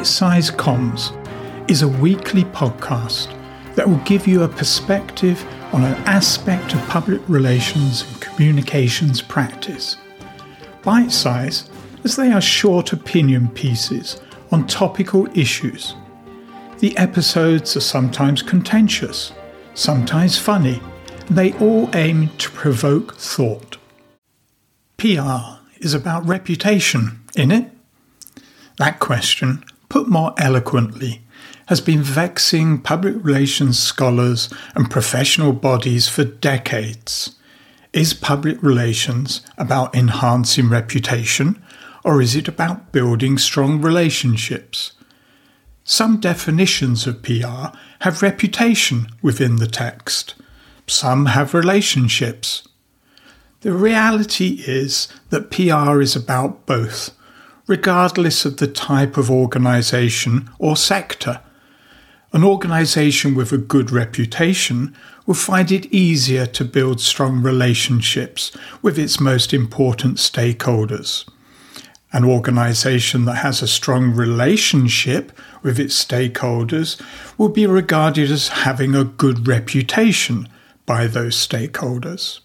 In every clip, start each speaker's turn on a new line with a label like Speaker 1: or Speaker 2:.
Speaker 1: Bite Size Comms is a weekly podcast that will give you a perspective on an aspect of public relations and communications practice. Bite size, as they are short opinion pieces on topical issues. The episodes are sometimes contentious, sometimes funny, and they all aim to provoke thought. PR is about reputation, innit? That question, put more eloquently, has been vexing public relations scholars and professional bodies for decades. Is public relations about enhancing reputation, or is it about building strong relationships? Some definitions of PR have reputation within the text. Some have relationships. The reality is that PR is about both, regardless of the type of organisation or sector. An organisation with a good reputation will find it easier to build strong relationships with its most important stakeholders. An organisation that has a strong relationship with its stakeholders will be regarded as having a good reputation by those stakeholders.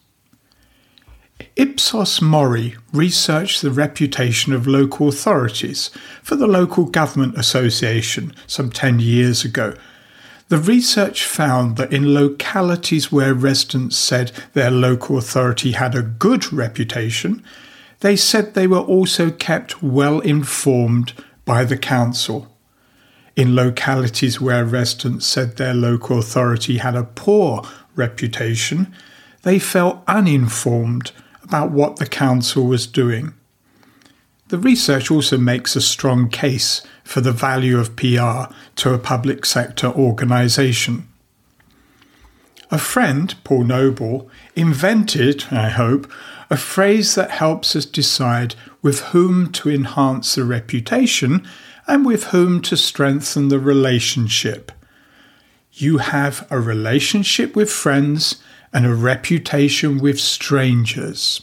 Speaker 1: Ipsos Mori researched the reputation of local authorities for the Local Government Association some 10 years ago. The research found that in localities where residents said their local authority had a good reputation, they said they were also kept well informed by the council. In localities where residents said their local authority had a poor reputation, they felt uninformed about what the council was doing. The research also makes a strong case for the value of PR to a public sector organisation. A friend, Paul Noble, invented, I hope, a phrase that helps us decide with whom to enhance the reputation and with whom to strengthen the relationship. You have a relationship with friends and a reputation with strangers.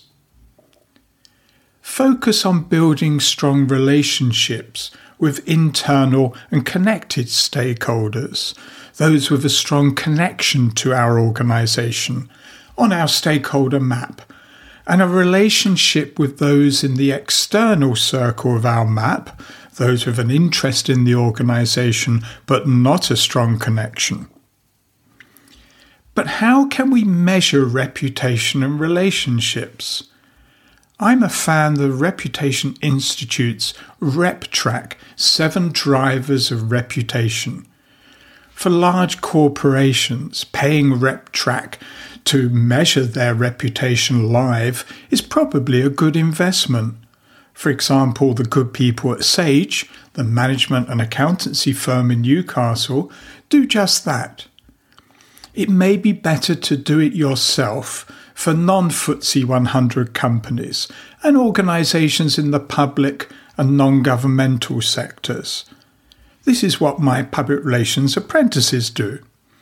Speaker 1: Focus on building strong relationships with internal and connected stakeholders, those with a strong connection to our organisation, on our stakeholder map, and a relationship with those in the external circle of our map, those with an interest in the organisation but not a strong connection. But how can we measure reputation and relationships? I'm a fan of the Reputation Institute's RepTrak 7 Drivers of Reputation. For large corporations, paying RepTrak to measure their reputation live is probably a good investment. For example, the good people at Sage, the management and accountancy firm in Newcastle, do just that. It may be better to do it yourself for non-FTSE 100 companies and organisations in the public and non-governmental sectors. This is what my public relations apprentices do.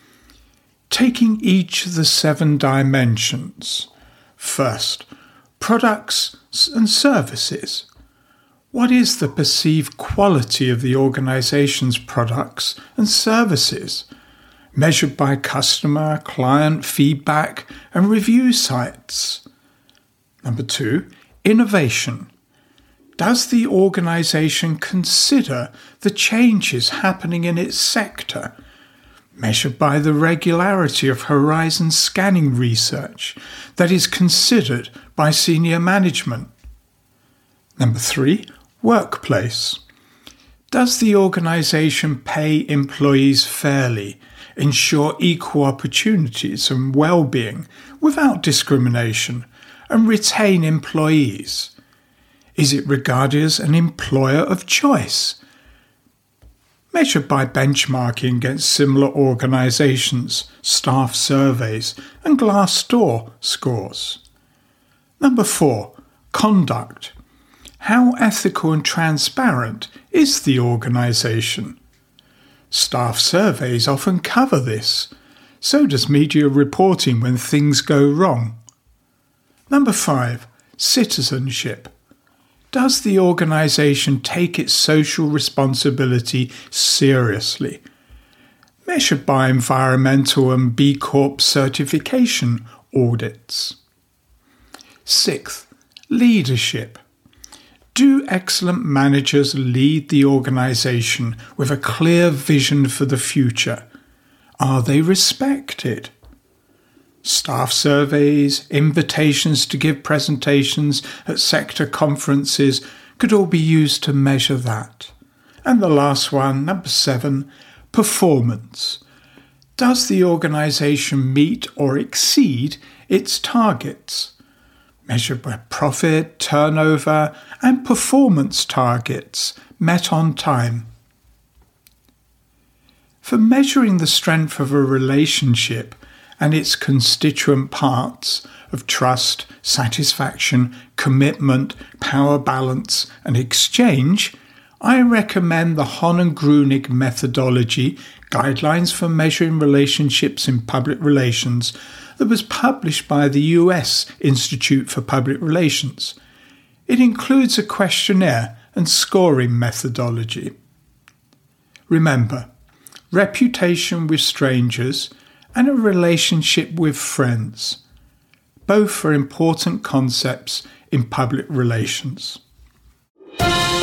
Speaker 1: Taking each of the 7 dimensions. First, products and services. What is the perceived quality of the organisation's products and services, measured by customer, client feedback and review sites? Number 2, innovation. Does the organisation consider the changes happening in its sector, measured by the regularity of horizon scanning research that is considered by senior management? Number 3, workplace. Does the organisation pay employees fairly, ensure equal opportunities and well-being without discrimination, and retain employees? Is it regarded as an employer of choice? Measured by benchmarking against similar organisations, staff surveys and Glassdoor scores. Number 4, conduct. How ethical and transparent is the organisation? Staff surveys often cover this. So does media reporting when things go wrong. Number 5, citizenship. Does the organisation take its social responsibility seriously? Measured by environmental and B Corp certification audits. Sixth, leadership. Do excellent managers lead the organisation with a clear vision for the future? Are they respected? Staff surveys, invitations to give presentations at sector conferences could all be used to measure that. And the last one, number 7, performance. Does the organisation meet or exceed its targets? Measured by profit, turnover, and performance targets met on time. For measuring the strength of a relationship and its constituent parts of trust, satisfaction, commitment, power balance, and exchange, I recommend the Hahn and Grunig methodology, Guidelines for Measuring Relationships in Public Relations, that was published by the US Institute for Public Relations. It includes a questionnaire and scoring methodology. Remember, reputation with strangers and a relationship with friends. Both are important concepts in public relations.